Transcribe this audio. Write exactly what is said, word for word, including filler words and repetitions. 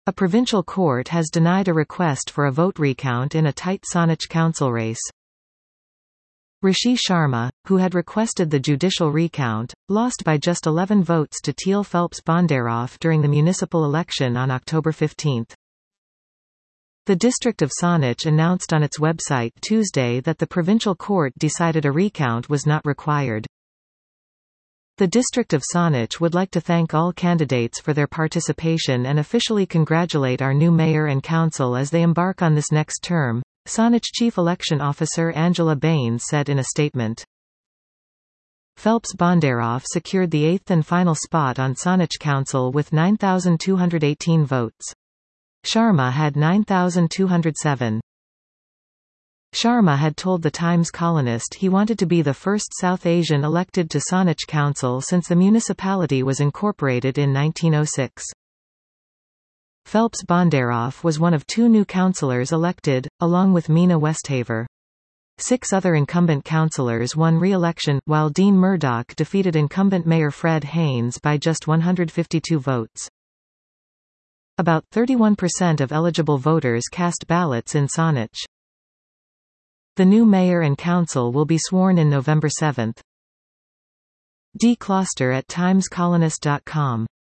A provincial court has denied a request for a vote recount in a tight Saanich council race. Rishi Sharma, who had requested the judicial recount, lost by just eleven votes to Teal Phelps Bondaroff during the municipal election on October fifteenth. The district of Saanich announced on its website Tuesday that the provincial court decided a recount was not required. The district of Saanich would like to thank all candidates for their participation and officially congratulate our new mayor and council as they embark on this next term, Saanich Chief Election Officer Angela Baines said in a statement. Phelps Bondaroff secured the eighth and final spot on Saanich Council with nine thousand two hundred eighteen votes. Sharma had nine thousand two hundred seven. Sharma had told the Times columnist he wanted to be the first South Asian elected to Saanich Council since the municipality was incorporated in nineteen oh six. Phelps Bondaroff was one of two new councillors elected, along with Meena Westhaver. Six other incumbent councillors won re-election, while Dean Murdoch defeated incumbent Mayor Fred Haynes by just one hundred fifty-two votes. About thirty-one percent of eligible voters cast ballots in Saanich. The new mayor and council will be sworn in November seventh. D. Closter at times colonist dot com